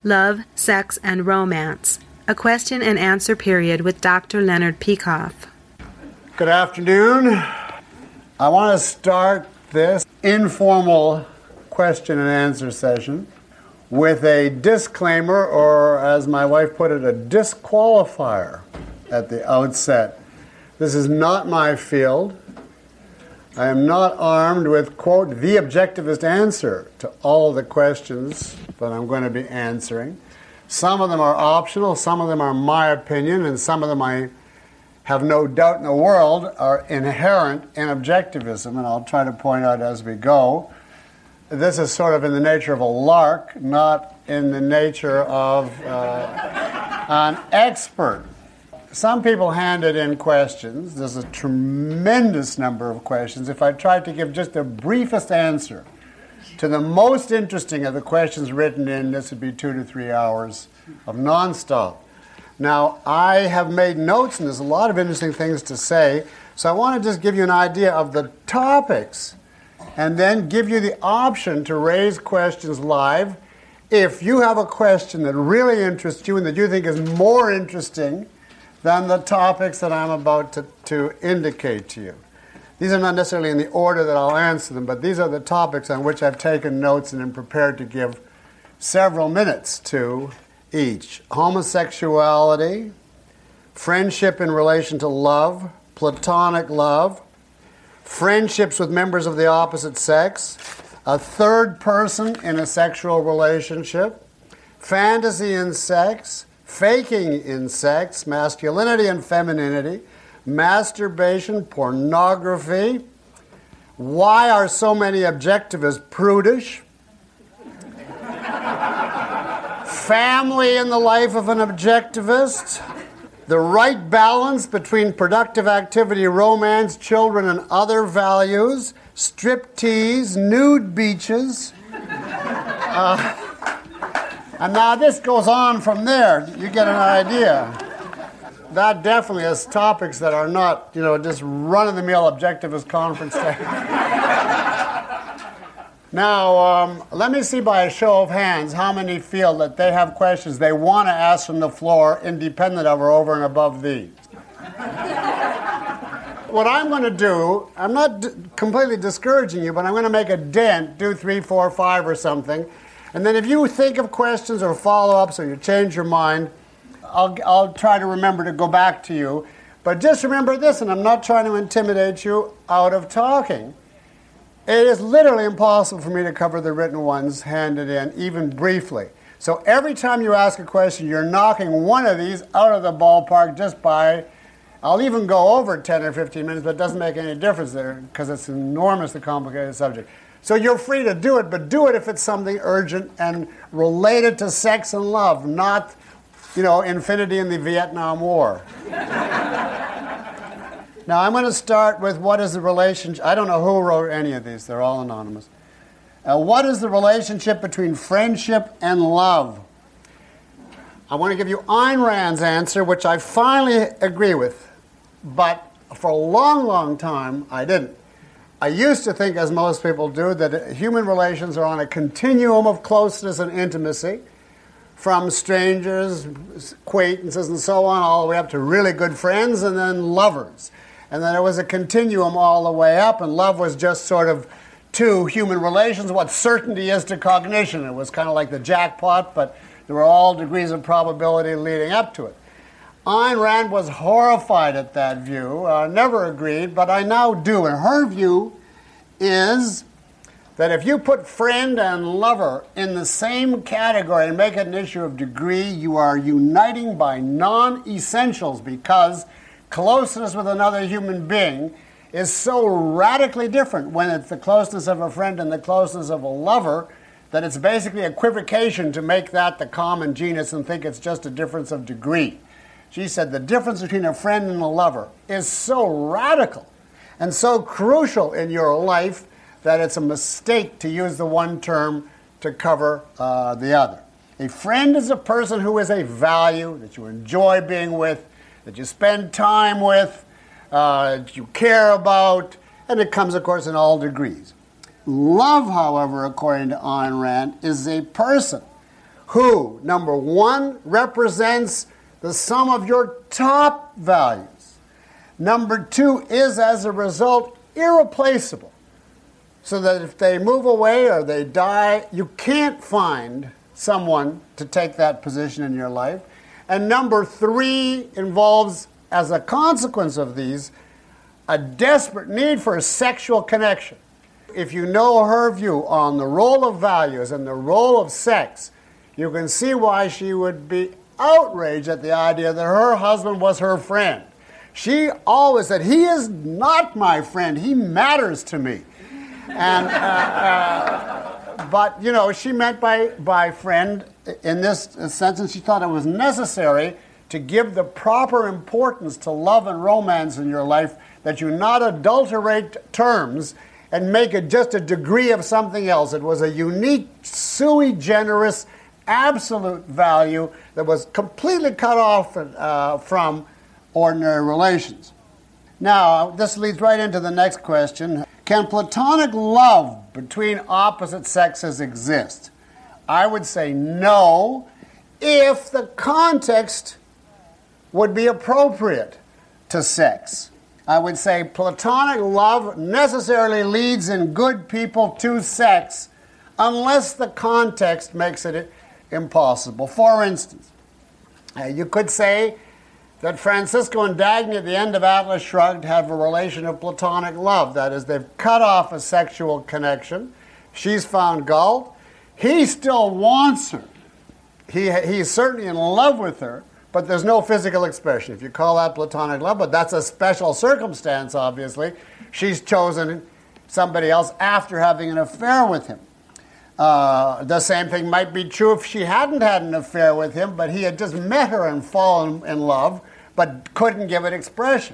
Love, Sex, and Romance, a question and answer period with Dr. Leonard Peikoff. Good afternoon. I want to start this informal question and answer session with a disclaimer, or as my wife put it, a disqualifier at the outset. This is not my field. I am not armed with, quote, the objectivist answer to all the questions that I'm going to be answering. Some of them are optional, some of them are my opinion, and some of them, I have no doubt in the world, are inherent in objectivism, and I'll try to point out as we go. This is sort of in the nature of a lark, not in the nature of an expert. Some people handed in questions. There's a tremendous number of questions. If I tried to give just the briefest answer to the most interesting of the questions written in, this would be 2 to 3 hours of nonstop. Now, I have made notes, and there's a lot of interesting things to say, so I want to just give you an idea of the topics and then give you the option to raise questions live. If you have a question that really interests you and that you think is more interesting than the topics that I'm about to indicate to you. These are not necessarily in the order that I'll answer them, but these are the topics on which I've taken notes and am prepared to give several minutes to each. Homosexuality, friendship in relation to love, platonic love, friendships with members of the opposite sex, a third person in a sexual relationship, fantasy in sex, faking in sex, masculinity and femininity, masturbation, pornography. Why are so many objectivists prudish? Family in the life of an objectivist. The right balance between productive activity, romance, children, and other values. Striptease, nude beaches. And now this goes on from there. You get an idea. That definitely is topics that are not, just run-of-the-mill objectivist conference day. Now, let me see by a show of hands how many feel that they have questions they want to ask from the floor independent of or over and above these. What I'm going to do, I'm not completely discouraging you, but I'm going to make a dent, do 3, 4, 5 or something. And then if you think of questions or follow-ups or you change your mind, I'll try to remember to go back to you. But just remember this, and I'm not trying to intimidate you out of talking. It is literally impossible for me to cover the written ones handed in, even briefly. So every time you ask a question, you're knocking one of these out of the ballpark just by, I'll even go over 10 or 15 minutes, but it doesn't make any difference there because it's an enormously complicated subject. So you're free to do it, but do it if it's something urgent and related to sex and love, not, infinity in the Vietnam War. Now, I'm going to start with what is the relationship. I don't know who wrote any of these. They're all anonymous. What is the relationship between friendship and love? I want to give you Ayn Rand's answer, which I finally agree with, but for a long, long time, I didn't. I used to think, as most people do, that human relations are on a continuum of closeness and intimacy, from strangers, acquaintances, and so on, all the way up to really good friends, and then lovers. And then there was a continuum all the way up, and love was just sort of to human relations what certainty is to cognition. It was kind of like the jackpot, but there were all degrees of probability leading up to it. Ayn Rand was horrified at that view, never agreed, but I now do. And her view is that if you put friend and lover in the same category and make it an issue of degree, you are uniting by non-essentials, because closeness with another human being is so radically different when it's the closeness of a friend and the closeness of a lover that it's basically equivocation to make that the common genus and think it's just a difference of degree. She said the difference between a friend and a lover is so radical and so crucial in your life that it's a mistake to use the one term to cover the other. A friend is a person who is a value, that you enjoy being with, that you spend time with, that you care about, and it comes, of course, in all degrees. Love, however, according to Ayn Rand, is a person who, number one, represents the sum of your top values. Number two, is as a result irreplaceable. So that if they move away or they die, you can't find someone to take that position in your life. And number three involves, as a consequence of these, a desperate need for a sexual connection. If you know her view on the role of values and the role of sex, you can see why she would be outraged at the idea that her husband was her friend. She always said, he is not my friend, he matters to me. And, but, you know, she meant by friend in this sense, and she thought it was necessary to give the proper importance to love and romance in your life, that you not adulterate terms and make it just a degree of something else. It was a unique, sui generis, absolute value that was completely cut off from ordinary relations. Now, this leads right into the next question. Can platonic love between opposite sexes exist? I would say no, if the context would be appropriate to sex. I would say platonic love necessarily leads in good people to sex unless the context makes it impossible. For instance, you could say that Francisco and Dagny at the end of Atlas Shrugged have a relation of platonic love. That is, they've cut off a sexual connection. She's found Galt. He still wants her. He's certainly in love with her, but there's no physical expression. If you call that platonic love, but that's a special circumstance, obviously. She's chosen somebody else after having an affair with him. The same thing might be true if she hadn't had an affair with him, but he had just met her and fallen in love, but couldn't give it expression.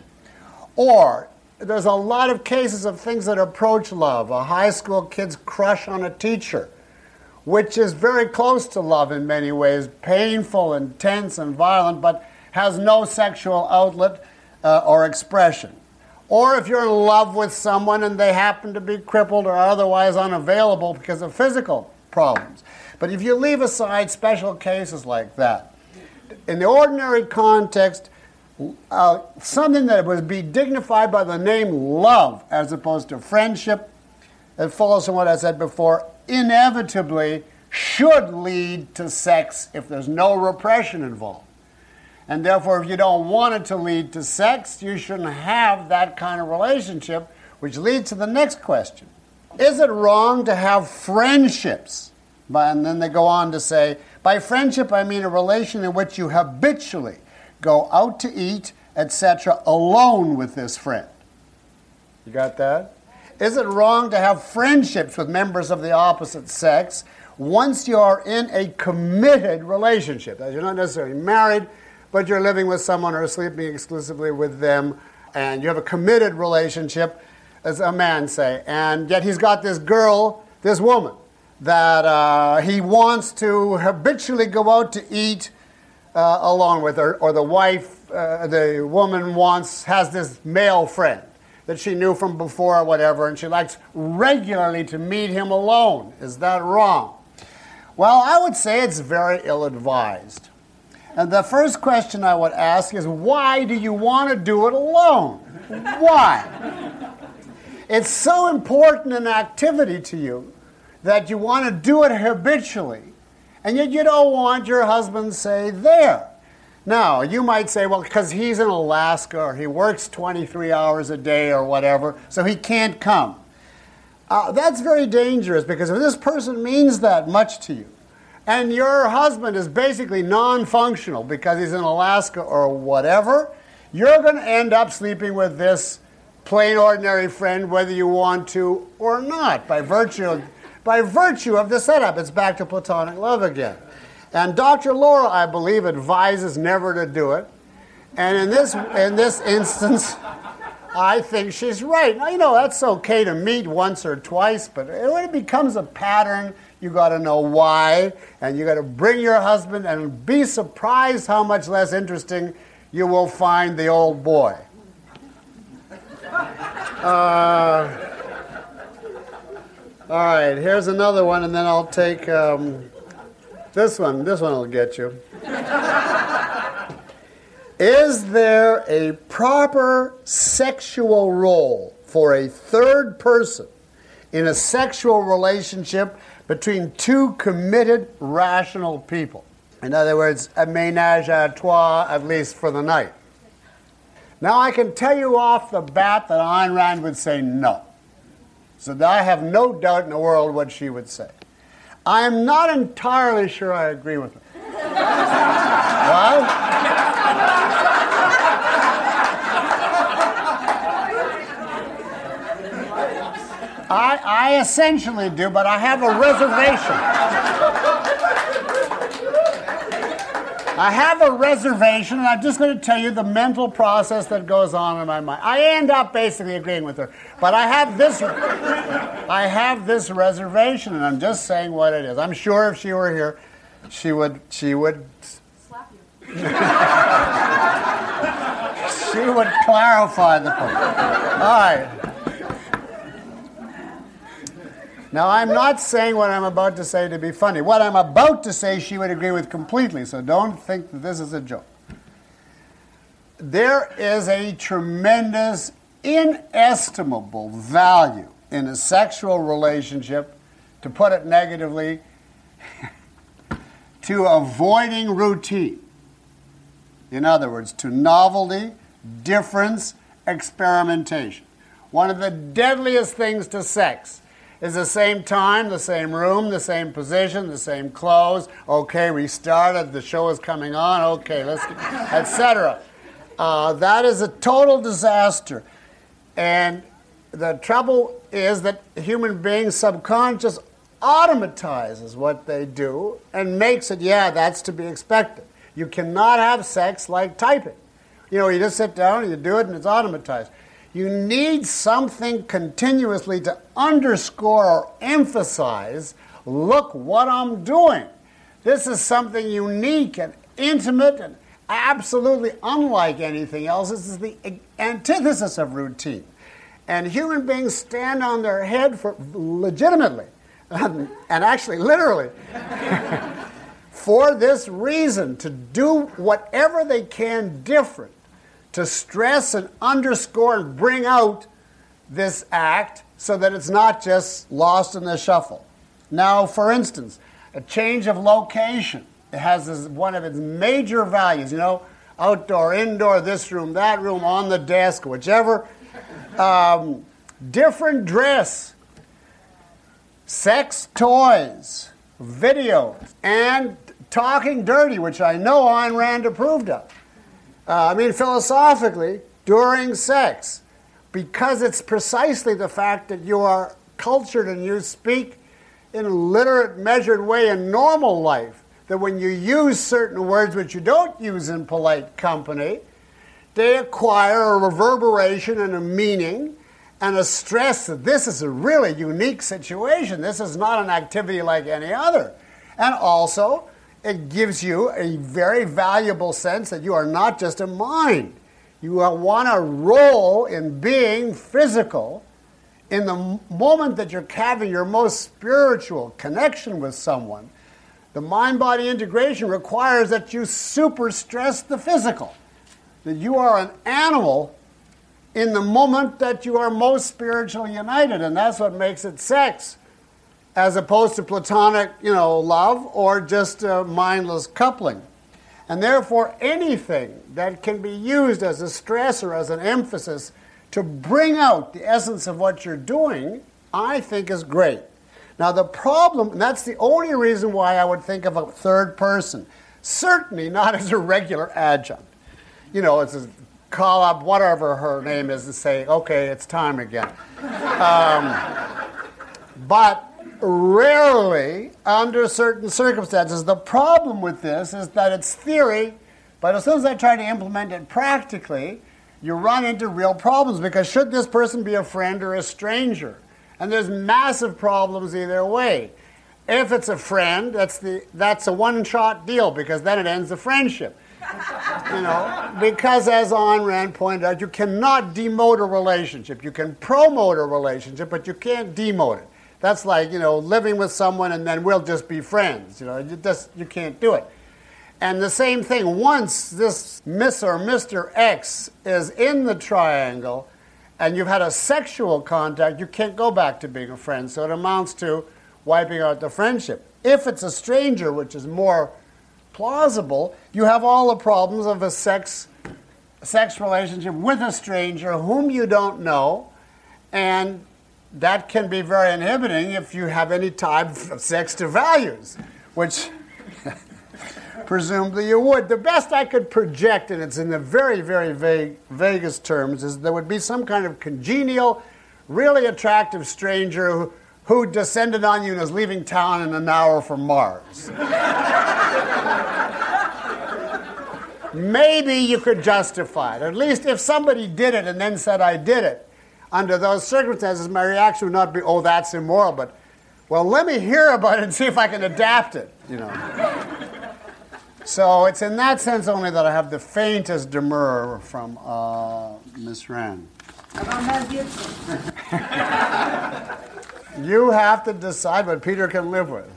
Or there's a lot of cases of things that approach love. A high school kid's crush on a teacher, which is very close to love in many ways, painful, intense, and violent, but has no sexual outlet or expression. Or if you're in love with someone and they happen to be crippled or otherwise unavailable because of physical problems. But if you leave aside special cases like that, in the ordinary context, something that would be dignified by the name love as opposed to friendship, it follows from what I said before, inevitably should lead to sex if there's no repression involved. And therefore, if you don't want it to lead to sex, you shouldn't have that kind of relationship, which leads to the next question. Is it wrong to have friendships? And then they go on to say, by friendship I mean a relation in which you habitually go out to eat, etc., alone with this friend. You got that? Is it wrong to have friendships with members of the opposite sex once you are in a committed relationship? That you're not necessarily married, but you're living with someone or sleeping exclusively with them, and you have a committed relationship, as a man say, and yet he's got this girl, this woman, that he wants to habitually go out to eat along with her, or the wife, the woman has this male friend that she knew from before or whatever, and she likes regularly to meet him alone. Is that wrong? Well, I would say it's very ill-advised. And the first question I would ask is, why do you want to do it alone? Why? It's so important an activity to you that you want to do it habitually, and yet you don't want your husband, say, there. Now, you might say, well, because he's in Alaska, or he works 23 hours a day or whatever, so he can't come. That's very dangerous, because if this person means that much to you, and your husband is basically non-functional because he's in Alaska or whatever, you're going to end up sleeping with this plain ordinary friend whether you want to or not, by virtue of the setup. It's back to platonic love again. And Dr. Laura, I believe, advises never to do it. And in this instance, I think she's right. Now, you know, that's okay to meet once or twice, but when it becomes a pattern, you got to know why, and you got to bring your husband, and be surprised how much less interesting you will find the old boy. All right, here's another one, and then I'll take This one will get you. Is there a proper sexual role for a third person in a sexual relationship between two committed, rational people? In other words, a ménage à trois, at least for the night. Now, I can tell you off the bat that Ayn Rand would say no. So I have no doubt in the world what she would say. I am not entirely sure I agree with her. Well, I essentially do, but I have a reservation. I have a reservation, and I'm just going to tell you the mental process that goes on in my mind. I end up basically agreeing with her, but I have this reservation, and I'm just saying what it is. I'm sure if she were here, she would slap you. She would clarify the point. All right. Now, I'm not saying what I'm about to say to be funny. What I'm about to say, she would agree with completely, so don't think that this is a joke. There is a tremendous, inestimable value in a sexual relationship, to put it negatively, to avoiding routine. In other words, to novelty, difference, experimentation. One of the deadliest things to sex is the same time, the same room, the same position, the same clothes. Okay, we started, the show is coming on, okay, let's get, etc. That is a total disaster. And the trouble is that human beings subconscious automatizes what they do and makes it, yeah, that's to be expected. You cannot have sex like typing. You know, you just sit down and you do it and it's automatized. You need something continuously to underscore or emphasize, look what I'm doing. This is something unique and intimate and absolutely unlike anything else. This is the antithesis of routine. And human beings stand on their head for legitimately, and actually literally, for this reason, to do whatever they can different, to stress and underscore and bring out this act so that it's not just lost in the shuffle. Now, for instance, a change of location. It has one of its major values, you know, outdoor, indoor, this room, that room, on the desk, whichever. Different dress, sex toys, videos, and talking dirty, which I know Ayn Rand approved of. Philosophically, during sex, because it's precisely the fact that you are cultured and you speak in a literate, measured way in normal life, that when you use certain words which you don't use in polite company, they acquire a reverberation and a meaning and a stress that this is a really unique situation. This is not an activity like any other. And also, it gives you a very valuable sense that you are not just a mind. You want a role in being physical in the moment that you're having your most spiritual connection with someone. The mind-body integration requires that you super stress the physical, that you are an animal in the moment that you are most spiritually united, and that's what makes it sex, as opposed to platonic, love or just a mindless coupling. And therefore, anything that can be used as a stress or as an emphasis to bring out the essence of what you're doing, I think is great. Now the problem, and that's the only reason why I would think of a third person, certainly not as a regular adjunct. It's a call up whatever her name is and say, okay, it's time again. But rarely, under certain circumstances. The problem with this is that it's theory, but as soon as I try to implement it practically, you run into real problems, because should this person be a friend or a stranger? And there's massive problems either way. If it's a friend, that's a one-shot deal, because then it ends the friendship. Because as Ayn Rand pointed out, you cannot demote a relationship. You can promote a relationship, but you can't demote it. That's like, living with someone and then we'll just be friends. You can't do it. And the same thing, once this Miss or Mr. X is in the triangle and you've had a sexual contact, you can't go back to being a friend. So it amounts to wiping out the friendship. If it's a stranger, which is more plausible, you have all the problems of a sex relationship with a stranger whom you don't know, and that can be very inhibiting if you have any type of sex to values, which presumably you would. The best I could project, and it's in the very, very vaguest terms, is there would be some kind of congenial, really attractive stranger who descended on you and is leaving town in an hour from Mars. Maybe you could justify it. At least if somebody did it and then said, I did it, under those circumstances, my reaction would not be, oh, that's immoral, but, well, let me hear about it and see if I can adapt it, So it's in that sense only that I have the faintest demur from Miss Rand. You have to decide what Peter can live with.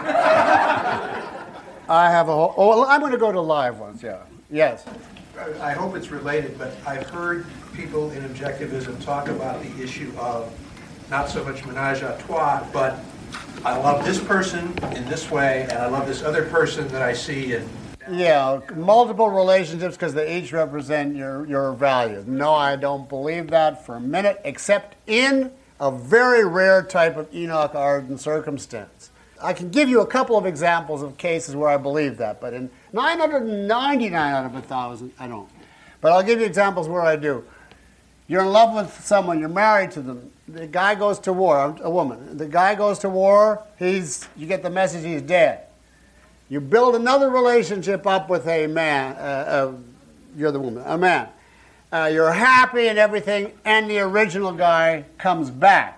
I have a whole... Oh, I'm going to go to live ones, yeah. Yes. I hope it's related, but I've heard people in objectivism talk about the issue of not so much menage a trois, but I love this person in this way, and I love this other person that I see in... Yeah, multiple relationships because they each represent your values. No, I don't believe that for a minute, except in a very rare type of Enoch Arden circumstance. I can give you a couple of examples of cases where I believe that, but in 999 out of 1,000, I don't. But I'll give you examples where I do. You're in love with someone, you're married to them. The guy goes to war, a woman. The guy goes to war, you get the message he's dead. You build another relationship up with a man, you're the woman, a man. You're happy and everything, and the original guy comes back.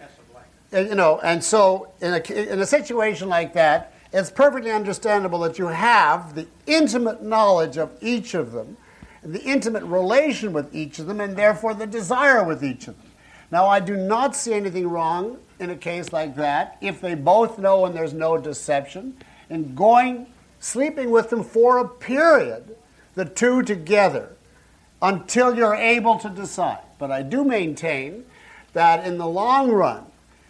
And so in a situation like that, it's perfectly understandable that you have the intimate knowledge of each of them, the intimate relation with each of them, and therefore the desire with each of them. Now, I do not see anything wrong in a case like that if they both know and there's no deception, and sleeping with them for a period, the two together, until you're able to decide. But I do maintain that in the long run,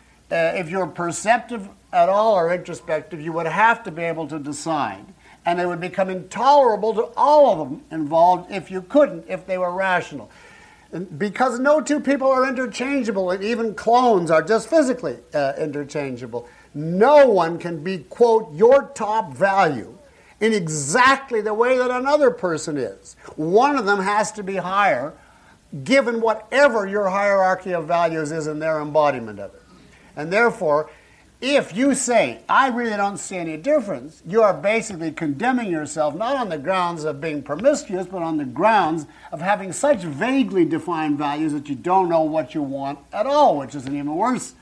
if you're perceptive at all or introspective, you would have to be able to decide. And it would become intolerable to all of them involved if you couldn't, if they were rational. And because no two people are interchangeable, and even clones are just physically interchangeable, no one can be, quote, your top value in exactly the way that another person is. One of them has to be higher, given whatever your hierarchy of values is in their embodiment of it. And therefore, if you say, I really don't see any difference, you are basically condemning yourself not on the grounds of being promiscuous, but on the grounds of having such vaguely defined values that you don't know what you want at all, which is an even worse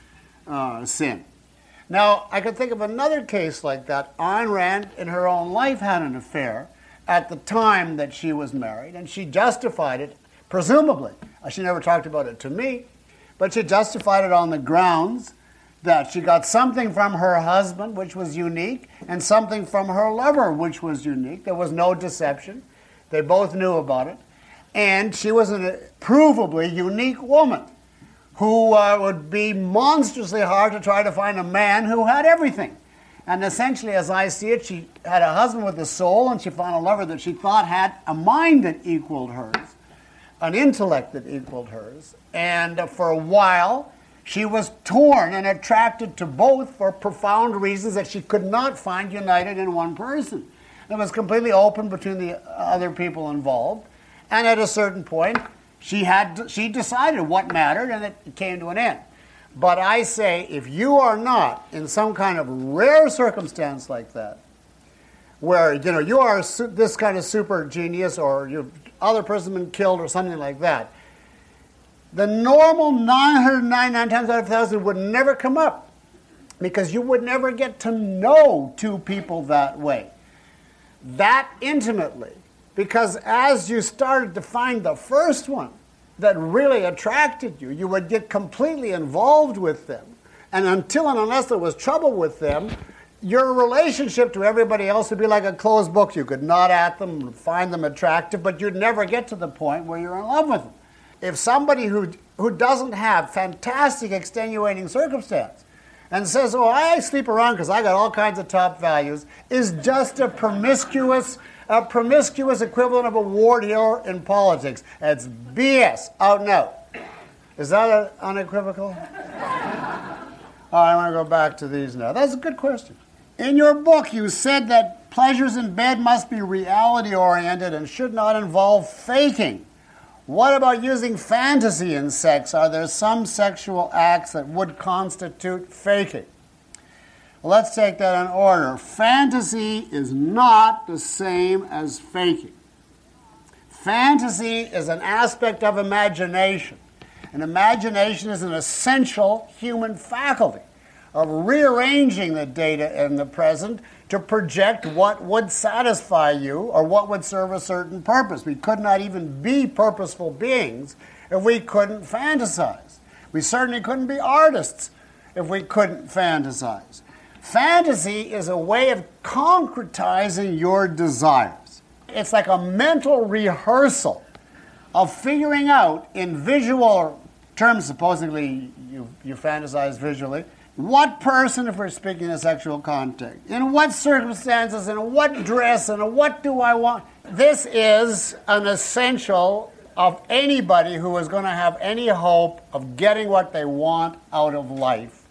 sin. Now, I could think of another case like that. Ayn Rand, in her own life, had an affair at the time that she was married, and she justified it, presumably. She never talked about it to me, but she justified it on the grounds that she got something from her husband, which was unique, and something from her lover, which was unique. There was no deception. They both knew about it. And she was a provably unique woman who would be monstrously hard to try to find a man who had everything. And essentially, as I see it, she had a husband with a soul, and she found a lover that she thought had a mind that equaled hers, an intellect that equaled hers. And for a while, she was torn and attracted to both for profound reasons that she could not find united in one person. It was completely open between the other people involved. And at a certain point, she decided what mattered, and it came to an end. But I say, if you are not in some kind of rare circumstance like that, where you are this kind of super genius, or your other person been killed, or something like that, the normal 999 times out of 1,000 would never come up, because you would never get to know two people that way, that intimately. Because as you started to find the first one that really attracted you, you would get completely involved with them. And until and unless there was trouble with them, your relationship to everybody else would be like a closed book. You could nod at them, find them attractive, but you'd never get to the point where you're in love with them. If somebody who doesn't have fantastic extenuating circumstance and says, oh, I sleep around because I got all kinds of top values, is just a promiscuous equivalent of a ward here in politics. It's BS, out and out. Is that unequivocal? All right, I want to go back to these now. That's a good question. In your book, you said that pleasures in bed must be reality-oriented and should not involve faking. What about using fantasy in sex? Are there some sexual acts that would constitute faking? Well, let's take that in order. Fantasy is not the same as faking. Fantasy is an aspect of imagination. And imagination is an essential human faculty of rearranging the data in the present to project what would satisfy you or what would serve a certain purpose. We could not even be purposeful beings if we couldn't fantasize. We certainly couldn't be artists if we couldn't fantasize. Fantasy is a way of concretizing your desires. It's like a mental rehearsal of figuring out in visual terms, supposedly you fantasize visually, what person, if we're speaking in a sexual context, in what circumstances, in what dress, and what do I want. This is an essential of anybody who is going to have any hope of getting what they want out of life,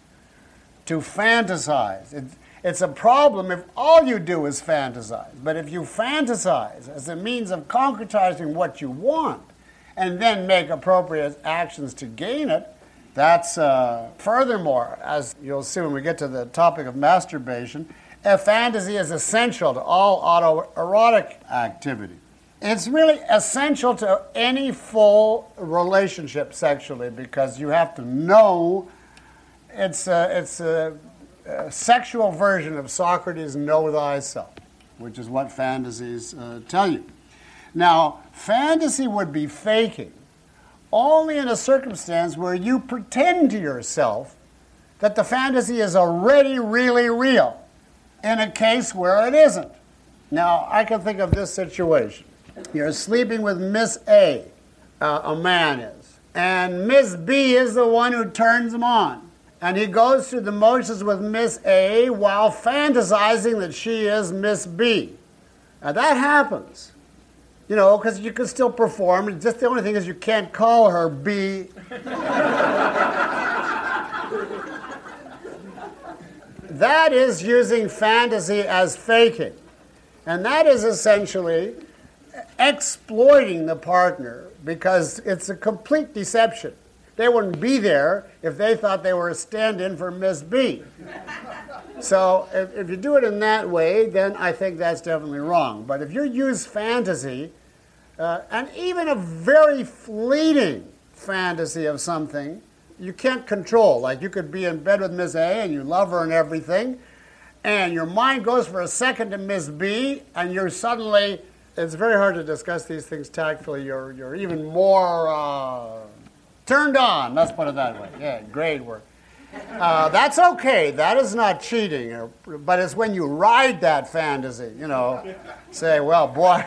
to fantasize. It's a problem if all you do is fantasize. But if you fantasize as a means of concretizing what you want and then make appropriate actions to gain it, that's, furthermore, as you'll see when we get to the topic of masturbation, a fantasy is essential to all autoerotic activity. It's really essential to any full relationship sexually because you have to know it's a sexual version of Socrates' know thyself, which is what fantasies tell you. Now, fantasy would be faking only in a circumstance where you pretend to yourself that the fantasy is already really real, in a case where it isn't. Now, I can think of this situation. You're sleeping with Miss A, a man is, and Miss B is the one who turns him on. And he goes through the motions with Miss A while fantasizing that she is Miss B. Now, that happens. You know, because you can still perform. Just the only thing is you can't call her B. That is using fantasy as faking. And that is essentially exploiting the partner because it's a complete deception. They wouldn't be there if they thought they were a stand-in for Miss B. So if you do it in that way, then I think that's definitely wrong. But if you use fantasy, and even a very fleeting fantasy of something, you can't control. Like you could be in bed with Miss A and you love her and everything, and your mind goes for a second to Miss B, and you're suddenly, it's very hard to discuss these things tactfully, you're even more turned on, let's put it that way. Yeah, great work. That's okay, that is not cheating, but it's when you ride that fantasy, you know, say, well, boy.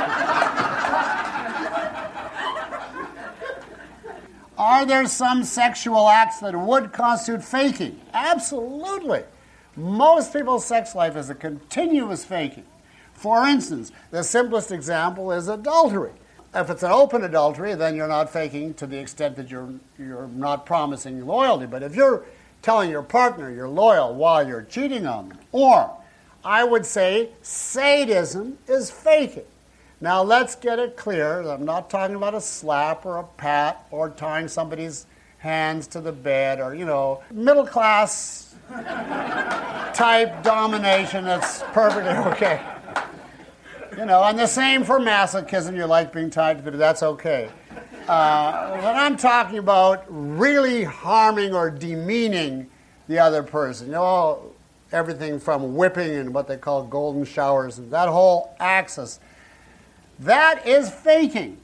Are there some sexual acts that would constitute faking? Absolutely. Most people's sex life is a continuous faking. For instance, the simplest example is adultery. If it's an open adultery, then you're not faking to the extent that you're not promising loyalty. But if you're telling your partner you're loyal while you're cheating on them, or I would say sadism is faking. Now let's get it clear. I'm not talking about a slap or a pat or tying somebody's hands to the bed or, you know, middle class type domination. That's perfectly okay. You know, and the same for masochism. You like being tied to the bed. That's okay. When I'm talking about really harming or demeaning the other person, you know, everything from whipping and what they call golden showers and that whole axis, that is faking.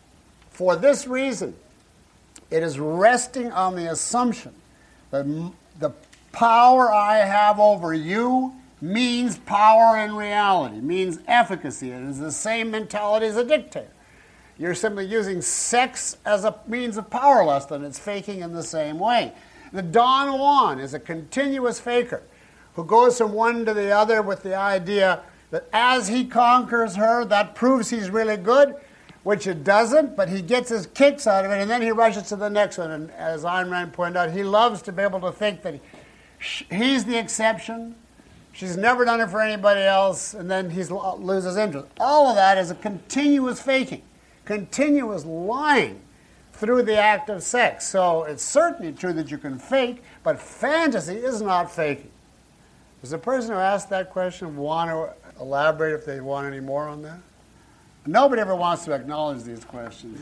For this reason, it is resting on the assumption that the power I have over you means power in reality, means efficacy. It is the same mentality as a dictator. You're simply using sex as a means of power lust, and it's faking in the same way. The Don Juan is a continuous faker who goes from one to the other with the idea that as he conquers her, that proves he's really good, which it doesn't, but he gets his kicks out of it, and then he rushes to the next one. And as Ayn Rand pointed out, he loves to be able to think that he's the exception, she's never done it for anybody else, and then he loses interest. All of that is a continuous faking, continuous lying through the act of sex. So it's certainly true that you can fake, but fantasy is not faking. Does the person who asked that question want to elaborate if they want any more on that? Nobody ever wants to acknowledge these questions.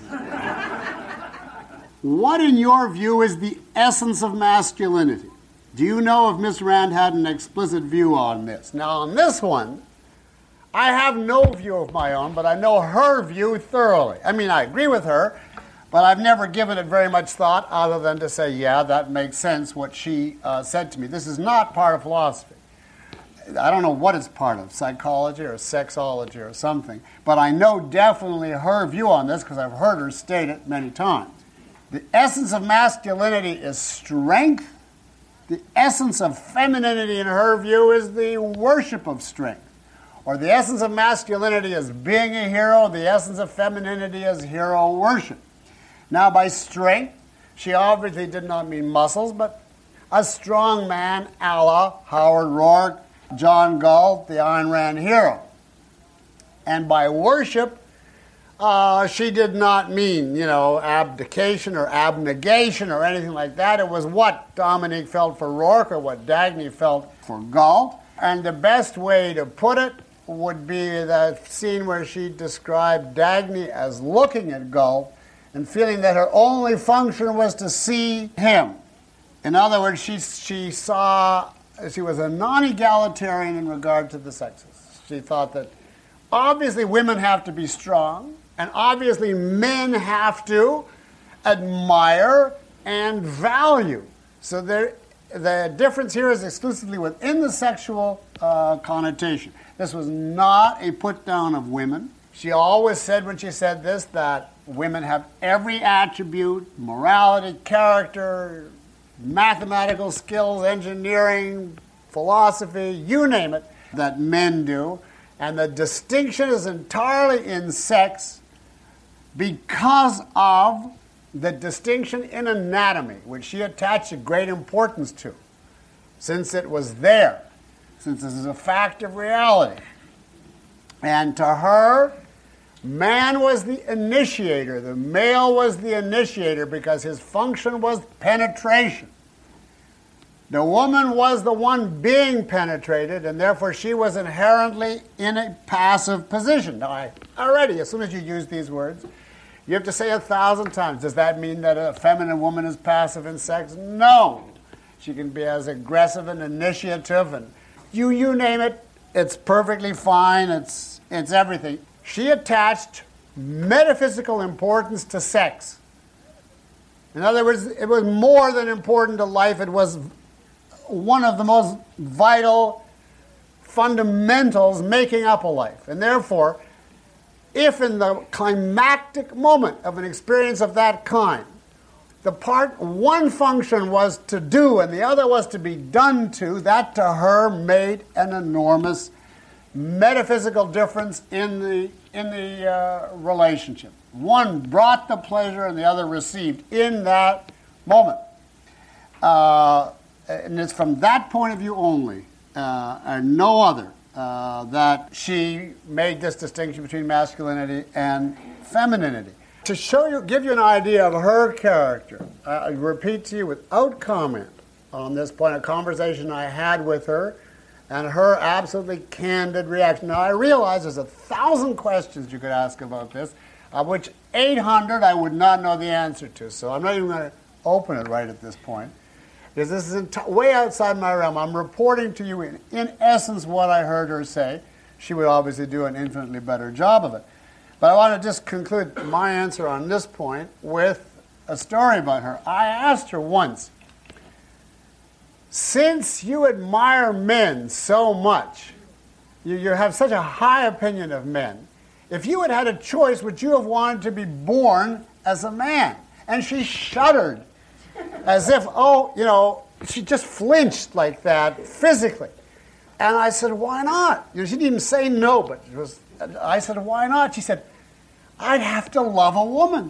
What, in your view, is the essence of masculinity? Do you know if Miss Rand had an explicit view on this? Now, on this one, I have no view of my own, but I know her view thoroughly. I mean, I agree with her, but I've never given it very much thought other than to say, yeah, that makes sense, what she said to me. This is not part of philosophy. I don't know what it's part of, psychology or sexology or something, but I know definitely her view on this because I've heard her state it many times. The essence of masculinity is strength. The essence of femininity, in her view, is the worship of strength. Or the essence of masculinity is being a hero. The essence of femininity is hero worship. Now, by strength, she obviously did not mean muscles, but a strong man a la Howard Roark, John Galt, the Ayn Rand hero. And by worship, she did not mean, abdication or abnegation or anything like that. It was what Dominique felt for Roark or what Dagny felt for Galt. And the best way to put it would be that scene where she described Dagny as looking at Galt and feeling that her only function was to see him. In other words, she was a non-egalitarian in regard to the sexes. She thought that obviously women have to be strong, and obviously men have to admire and value. So the difference here is exclusively within the sexual connotation. This was not a put-down of women. She always said when she said this that women have every attribute, morality, character, mathematical skills, engineering, philosophy, you name it, that men do. And the distinction is entirely in sex because of the distinction in anatomy, which she attached a great importance to, since it was there, since this is a fact of reality. And to her, man was the initiator. The male was the initiator because his function was penetration. The woman was the one being penetrated, and therefore she was inherently in a passive position. Now, as soon as you use these words, you have to say 1,000 times, does that mean that a feminine woman is passive in sex? No. She can be as aggressive and initiative, and you name it, it's perfectly fine, it's everything. She attached metaphysical importance to sex. In other words, it was more than important to life. It was one of the most vital fundamentals making up a life. And therefore, if in the climactic moment of an experience of that kind, one function was to do and the other was to be done to, that to her made an enormous metaphysical difference in the relationship. One brought the pleasure and the other received in that moment. And it's from that point of view only, and no other, that she made this distinction between masculinity and femininity. To give you an idea of her character, I repeat to you without comment on this point, a conversation I had with her, and her absolutely candid reaction. Now, I realize there's 1,000 questions you could ask about this, of which 800 I would not know the answer to, so I'm not even going to open it right at this point, because this is way outside my realm. I'm reporting to you in essence what I heard her say. She would obviously do an infinitely better job of it. But I want to just conclude my answer on this point with a story about her. I asked her once, since you admire men so much, you have such a high opinion of men, if you had had a choice, would you have wanted to be born as a man? And she shuddered, as if, she just flinched like that physically. And I said, why not? She didn't even say no, but I said, why not? She said, I'd have to love a woman.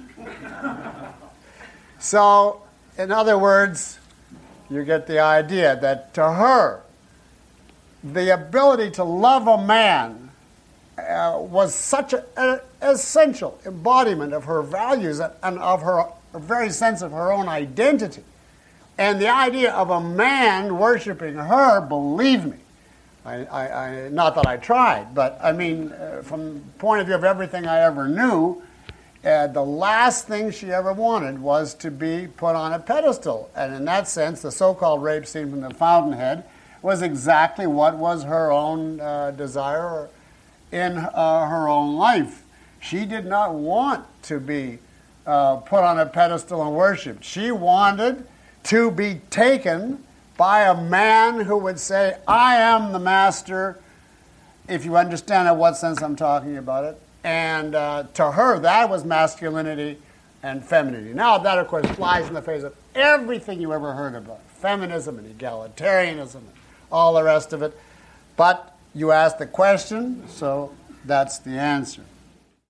So, in other words, you get the idea that to her, the ability to love a man was such an essential embodiment of her values and of her very sense of her own identity. And the idea of a man worshiping her, believe me, I not that I tried, but I mean, from the point of view of everything I ever knew, the last thing she ever wanted was to be put on a pedestal. And in that sense, the so-called rape scene from the Fountainhead was exactly what was her own desire in her own life. She did not want to be put on a pedestal and worshipped. She wanted to be taken by a man who would say, I am the master, if you understand in what sense I'm talking about it. And to her, that was masculinity and femininity. Now, that, of course, flies in the face of everything you ever heard about, feminism and egalitarianism and all the rest of it. But you asked the question, so that's the answer.